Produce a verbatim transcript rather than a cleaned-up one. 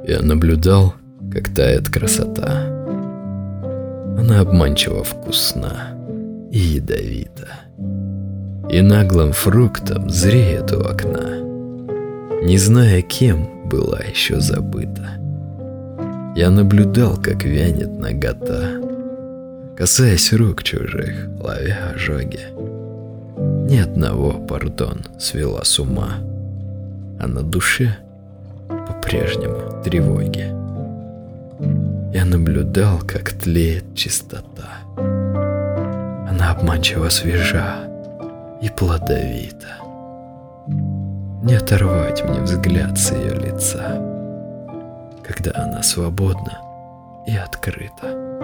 Я наблюдал, как тает красота. Она обманчиво вкусна и ядовита, и наглым фруктом зреет у окна, не зная, кем была еще забыта. Я наблюдал, как вянет нагота, касаясь рук чужих, ловя ожоги. Ни одного, пардон, свела с ума, а на душе по-прежнему тревоги. Я наблюдал, как тлеет чистота. Она обманчиво свежа и плодовита. Не оторвать мне взгляд с ее лица, когда она свободна и открыта.